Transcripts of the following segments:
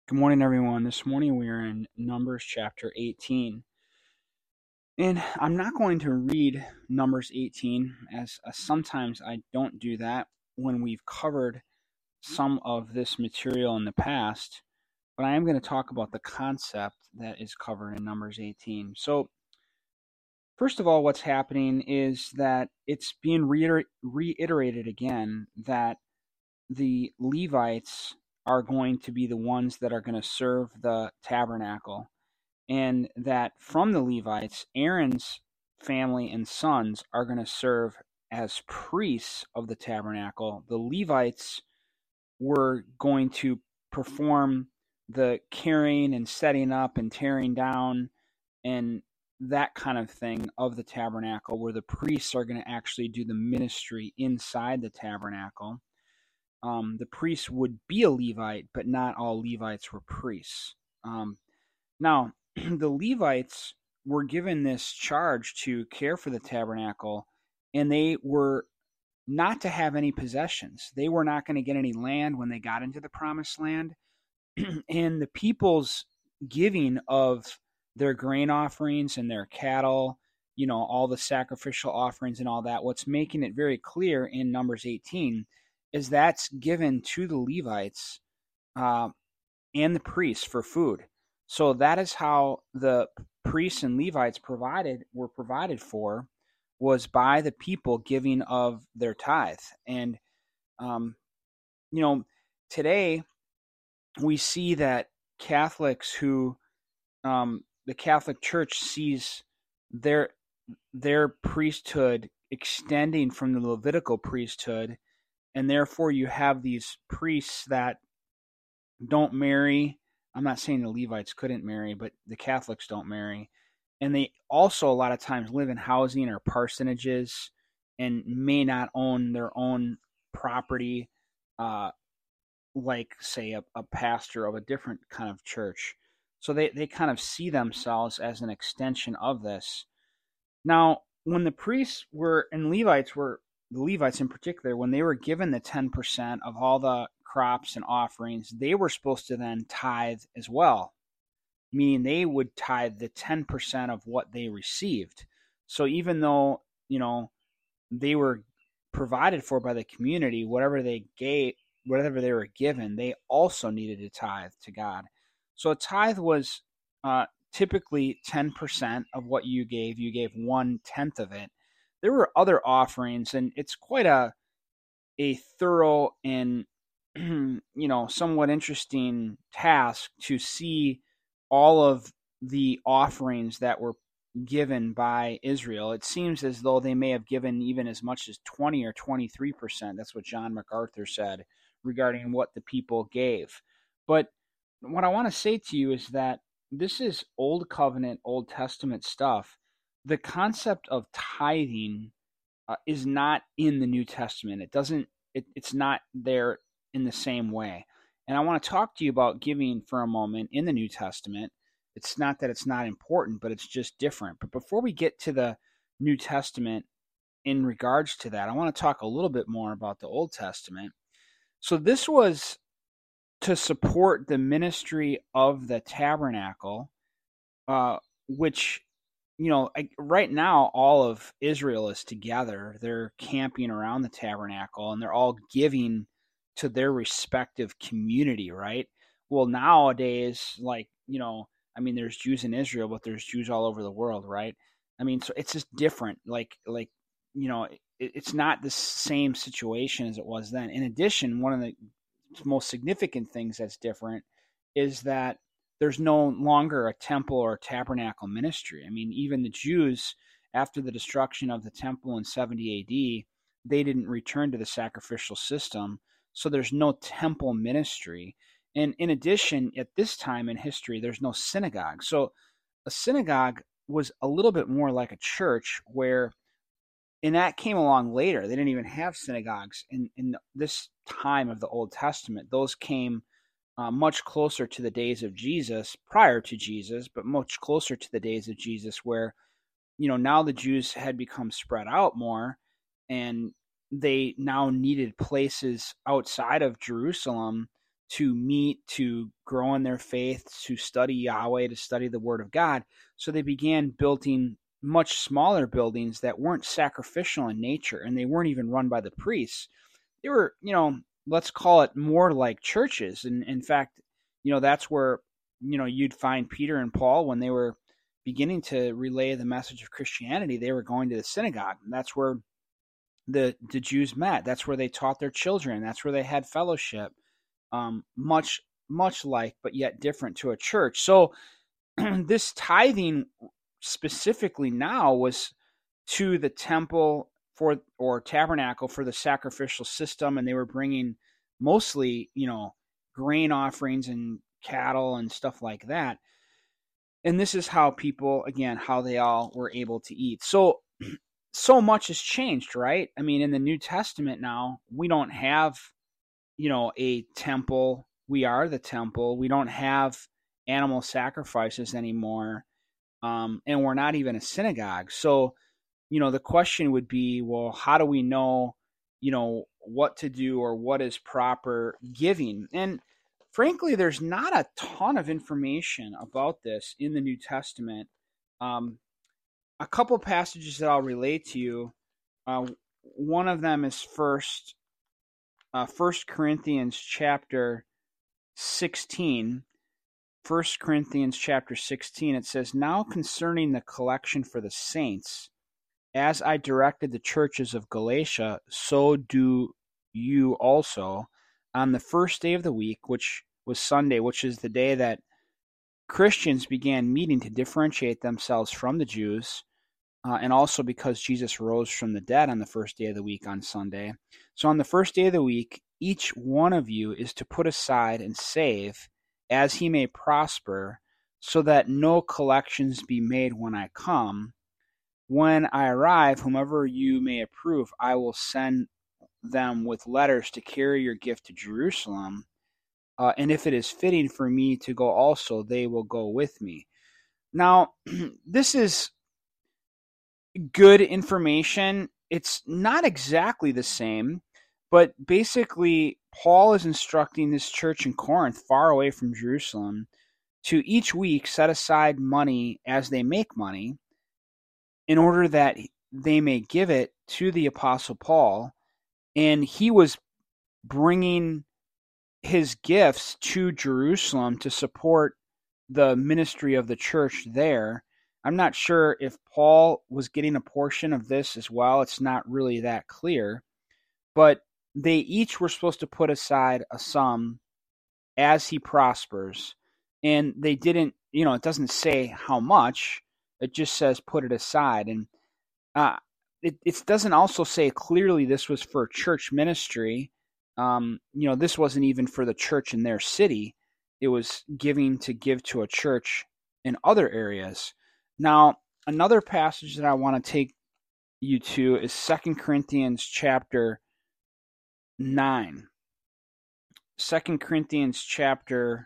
Good morning, everyone. This morning we are in Numbers chapter 18. And I'm not going to read Numbers 18 as sometimes I don't do that when we've covered some of this material in the past, but I am going to talk about the concept that is covered in Numbers 18. So, first of all, what's happening is that it's being reiterated again that the Levites are going to be the ones that are going to serve the tabernacle, and that from the Levites, Aaron's family and sons are going to serve as priests of the tabernacle. The Levites were going to perform the carrying and setting up and tearing down and that kind of thing of the tabernacle, where the priests are going to actually do the ministry inside the tabernacle. The priests would be a Levite, but not all Levites were priests. Now, the Levites were given this charge to care for the tabernacle, and they were not to have any possessions. They were not going to get any land when they got into the promised land. And the people's giving of their grain offerings and their cattle, all the sacrificial offerings and all that, what's making it very clear in Numbers 18 is that's given to the Levites and the priests for food. So that is how the priests and Levites were provided for, was by the people giving of their tithe. And um, today we see that Catholics who the Catholic Church sees their priesthood extending from the Levitical priesthood, and therefore you have these priests that don't marry. I'm not saying the Levites couldn't marry, but the Catholics don't marry. And they also a lot of times live in housing or parsonages and may not own their own property, like, say, a pastor of a different kind of church. So they kind of see themselves as an extension of this. Now, when the priests were, and the Levites in particular, when they were given the 10% of all the crops and offerings, they were supposed to then tithe as well, meaning they would tithe the 10% of what they received. So even though, they were provided for by the community, whatever they were given, they also needed to tithe to God. So a tithe was typically 10% of what you gave. You gave 1/10 of it. There were other offerings, and it's quite a thorough and somewhat interesting task to see all of the offerings that were given by Israel. It seems as though they may have given even as much as 20 or 23%. That's what John MacArthur said regarding what the people gave. But what I want to say to you is that this is Old Covenant, Old Testament stuff. The concept of tithing is not in the New Testament. It's not there in the same way. And I want to talk to you about giving for a moment in the New Testament. It's not that it's not important, but it's just different. But before we get to the New Testament in regards to that, I want to talk a little bit more about the Old Testament. So this was to support the ministry of the tabernacle, which, right now all of Israel is together. They're camping around the tabernacle, and they're all giving to their respective community, right? Well, nowadays, there's Jews in Israel, but there's Jews all over the world, right? So it's just different. It's not the same situation as it was then. In addition, one of the most significant things that's different is that there's no longer a temple or a tabernacle ministry. Even the Jews, after the destruction of the temple in 70 AD, they didn't return to the sacrificial system. So there's no temple ministry. And in addition, at this time in history, there's no synagogue. So a synagogue was a little bit more like a church, and that came along later. They didn't even have synagogues in this time of the Old Testament. Those came much closer to the days of Jesus, prior to Jesus, but much closer to the days of Jesus, where, now the Jews had become spread out more, and they now needed places outside of Jerusalem to meet, to grow in their faith, to study Yahweh, to study the Word of God. So they began building much smaller buildings that weren't sacrificial in nature, and they weren't even run by the priests. They were, let's call it more like churches. And in fact, that's where, you'd find Peter and Paul when they were beginning to relay the message of Christianity. They were going to the synagogue, and that's where the Jews met. That's where they taught their children. That's where they had fellowship. Much like, but yet different to a church. So this tithing specifically now was to the temple or tabernacle for the sacrificial system, and they were bringing mostly, grain offerings and cattle and stuff like that. And this is how people, again, how they all were able to eat. So much has changed, right? I mean, in the New Testament now, we don't have, a temple. We are the temple. We don't have animal sacrifices anymore. And we're not even a synagogue. So, the question would be, well, how do we know, what to do or what is proper giving? And frankly, there's not a ton of information about this in the New Testament. A couple passages that I'll relate to you. One of them is First Corinthians chapter 16. 1 Corinthians chapter 16, it says, "Now concerning the collection for the saints, as I directed the churches of Galatia, so do you also, on the first day of the week," which was Sunday, which is the day that Christians began meeting to differentiate themselves from the Jews, and also because Jesus rose from the dead on the first day of the week on Sunday. So on the first day of the week, each one of you is to put aside and save as he may prosper, so that no collections be made when I come. When I arrive, whomever you may approve, I will send them with letters to carry your gift to Jerusalem. And if it is fitting for me to go also, they will go with me. Now, this is good information. It's not exactly the same, but basically, Paul is instructing this church in Corinth, far away from Jerusalem, to each week set aside money as they make money, in order that they may give it to the Apostle Paul. And he was bringing his gifts to Jerusalem to support the ministry of the church there. I'm not sure if Paul was getting a portion of this as well. It's not really that clear. But they each were supposed to put aside a sum as he prospers. And they didn't, it doesn't say how much. It just says put it aside. And it doesn't also say clearly this was for church ministry. This wasn't even for the church in their city. It was giving to give to a church in other areas. Now, another passage that I want to take you to is 2 Corinthians chapter 9. 2 Corinthians chapter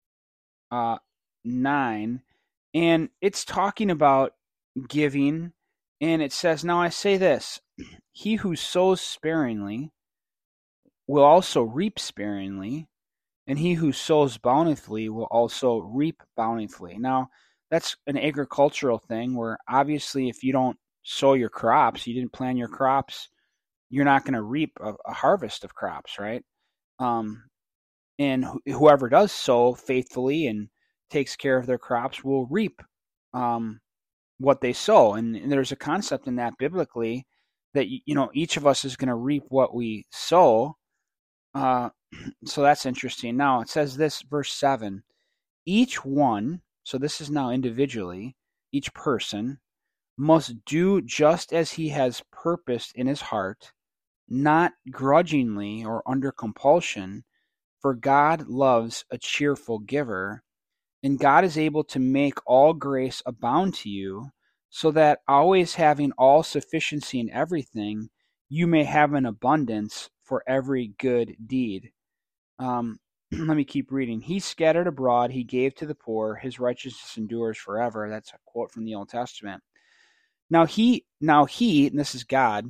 9. And it's talking about giving. And it says, "Now I say this, he who sows sparingly will also reap sparingly, and he who sows bountifully will also reap bountifully." Now, that's an agricultural thing where obviously if you don't sow your crops, you didn't plant your crops, you're not going to reap a harvest of crops, right? And whoever does sow faithfully and takes care of their crops will reap what they sow. And there's a concept in that biblically that, each of us is going to reap what we sow. So that's interesting. Now it says this, verse 7, "Each one," so this is now individually, "each person must do just as he has purposed in his heart, not grudgingly or under compulsion, for God loves a cheerful giver. And God is able to make all grace abound to you, so that always having all sufficiency in everything, you may have an abundance for every good deed." Let me keep reading. "He scattered abroad, he gave to the poor, his righteousness endures forever." That's a quote from the Old Testament. Now he, and this is God,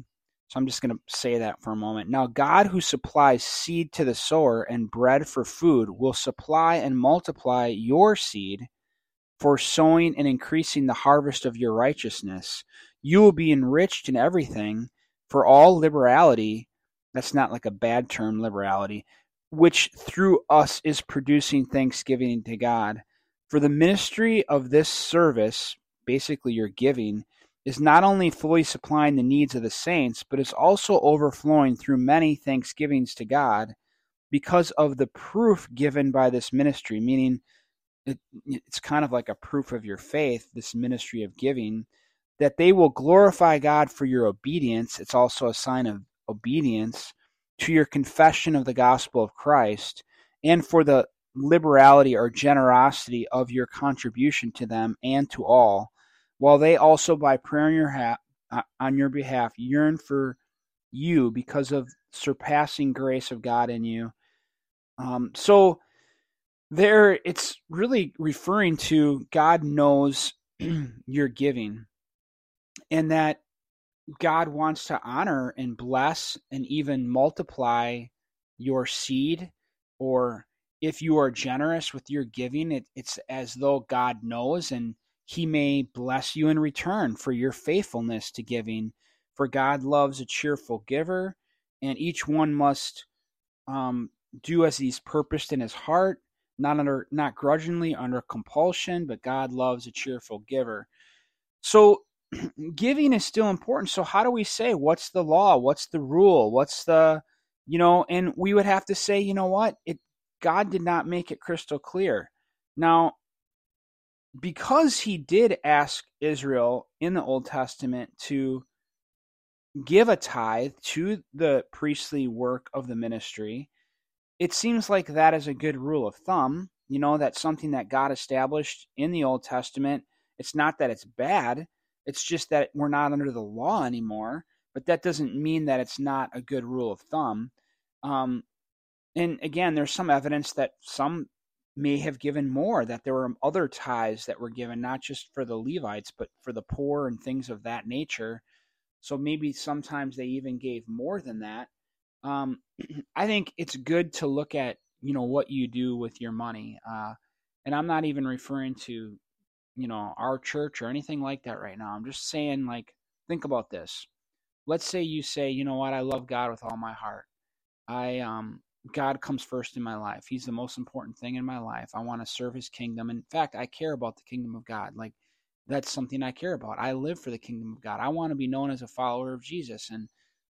So I'm just going to say that for a moment. Now, God who supplies seed to the sower and bread for food will supply and multiply your seed for sowing and increasing the harvest of your righteousness. You will be enriched in everything for all liberality. That's not like a bad term, liberality, which through us is producing thanksgiving to God. For the ministry of this service, basically your giving, is not only fully supplying the needs of the saints, but is also overflowing through many thanksgivings to God because of the proof given by this ministry, meaning it's kind of like a proof of your faith, this ministry of giving, that they will glorify God for your obedience. It's also a sign of obedience to your confession of the gospel of Christ and for the liberality or generosity of your contribution to them and to all, while they also by prayer on your behalf yearn for you because of surpassing grace of God in you. So there, it's really referring to God knows your giving, and that God wants to honor and bless and even multiply your seed. Or if you are generous with your giving, it's as though God knows, and he may bless you in return for your faithfulness to giving. For God loves a cheerful giver, and each one must do as he's purposed in his heart, not grudgingly under compulsion, but God loves a cheerful giver. So giving is still important. So how do we say what's the law? What's the rule? What's the, and we would have to say, you know what? God did not make it crystal clear. Now, because he did ask Israel in the Old Testament to give a tithe to the priestly work of the ministry, it seems like that is a good rule of thumb. That's something that God established in the Old Testament. It's not that it's bad. It's just that we're not under the law anymore. But that doesn't mean that it's not a good rule of thumb. And again, there's some evidence that some may have given more, that there were other tithes that were given, not just for the Levites, but for the poor and things of that nature. So maybe sometimes they even gave more than that. I think it's good to look at, what you do with your money. And I'm not even referring to, our church or anything like that right now. I'm just saying, like, think about this. Let's say you say, you know what, I love God with all my heart. God comes first in my life. He's the most important thing in my life. I want to serve his kingdom. In fact, I care about the kingdom of God. Like, that's something I care about. I live for the kingdom of God. I want to be known as a follower of Jesus. And,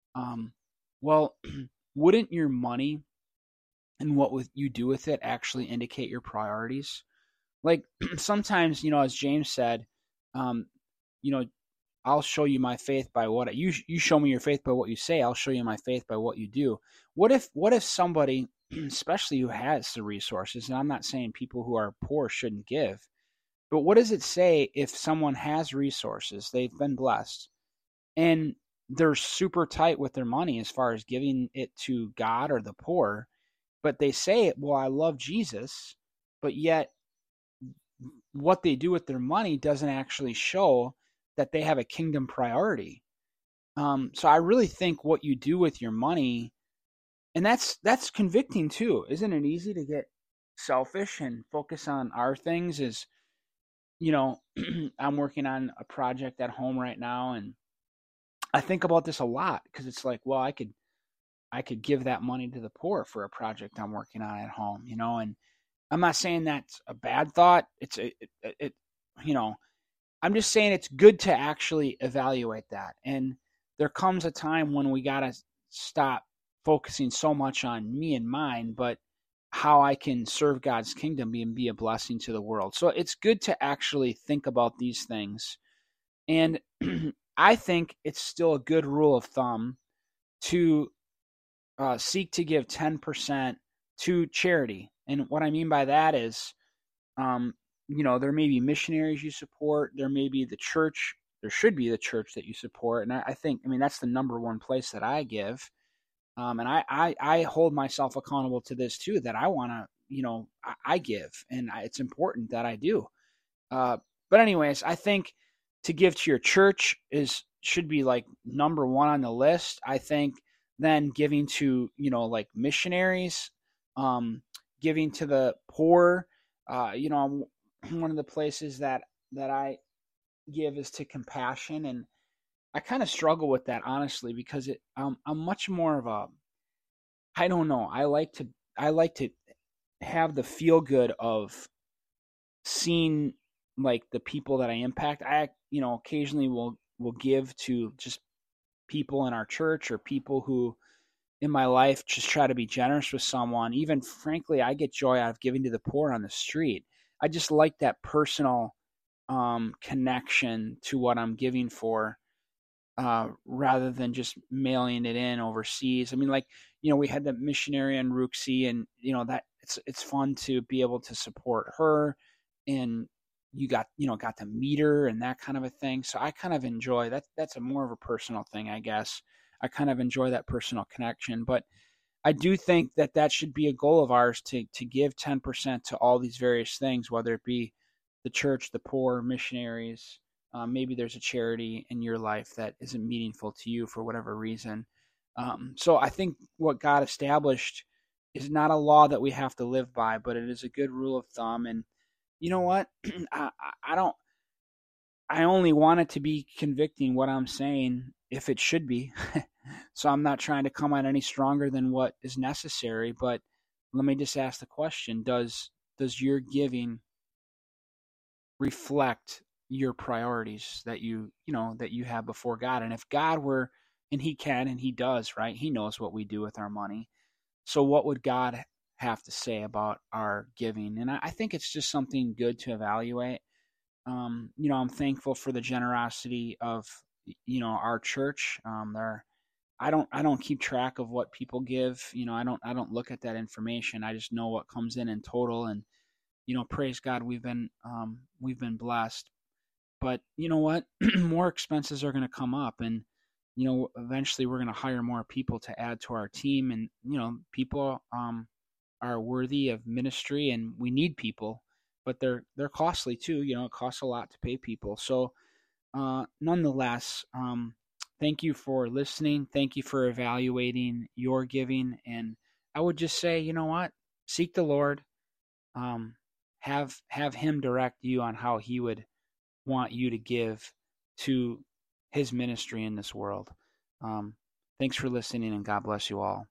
well, wouldn't your money and what you do with it actually indicate your priorities? Like sometimes, as James said, you know, I'll show you my faith by what you show me your faith by what you say. I'll show you my faith by what you do. What if somebody, especially who has the resources, and I'm not saying people who are poor shouldn't give, but what does it say if someone has resources, they've been blessed, and they're super tight with their money as far as giving it to God or the poor, but they say, well, I love Jesus, but yet what they do with their money doesn't actually show that they have a kingdom priority. So I really think what you do with your money, and that's convicting too. Isn't it easy to get selfish and focus on our things? I'm working on a project at home right now, and I think about this a lot because it's like, well, I could give that money to the poor for a project I'm working on at home, and I'm not saying that's a bad thought. I'm just saying it's good to actually evaluate that. And there comes a time when we got to stop focusing so much on me and mine, but how I can serve God's kingdom and be a blessing to the world. So it's good to actually think about these things. And I think it's still a good rule of thumb to seek to give 10% to charity. And what I mean by that is, there may be missionaries you support. There may be the church. There should be the church that you support. And I think, that's the number one place that I give. And I hold myself accountable to this too, that I want to, I give, and it's important that I do. But anyways, I think to give to your church is should be like number one on the list. I think then giving to, like missionaries, giving to the poor. One of the places that I give is to compassion, and I kind of struggle with that honestly because I'm much more of a, I don't know. I like to have the feel good of seeing like the people that I impact. I occasionally will give to just people in our church or people who in my life just try to be generous with someone. Even frankly, I get joy out of giving to the poor on the street. I just like that personal connection to what I'm giving for, rather than just mailing it in overseas. I mean, like, we had the missionary in Ruxi, and that it's fun to be able to support her, and you got to meet her and that kind of a thing. So I kind of enjoy that. That's a more of a personal thing, I guess. I kind of enjoy that personal connection, but I do think that should be a goal of ours to give 10% to all these various things, whether it be the church, the poor, missionaries. Maybe there's a charity in your life that isn't meaningful to you for whatever reason. So I think what God established is not a law that we have to live by, but it is a good rule of thumb. And you know what? I don't. I only want it to be convicting what I'm saying if it should be. So I'm not trying to come on any stronger than what is necessary. But let me just ask the question: Does your giving reflect your priorities that you have before God? And if God were, and He can, and He does, right? He knows what we do with our money. So what would God have to say about our giving? And I think it's just something good to evaluate. I'm thankful for the generosity of our church. I don't keep track of what people give. I don't look at that information. I just know what comes in total, and praise God, we've been blessed. But you know what? More expenses are going to come up, and eventually we're going to hire more people to add to our team, and people are worthy of ministry, and we need people, but they're costly too. It costs a lot to pay people. So nonetheless, thank you for listening. Thank you for evaluating your giving, and I would just say, you know what? Seek the Lord. Um, have Him direct you on how He would want you to give to His ministry in this world. Thanks for listening, and God bless you all.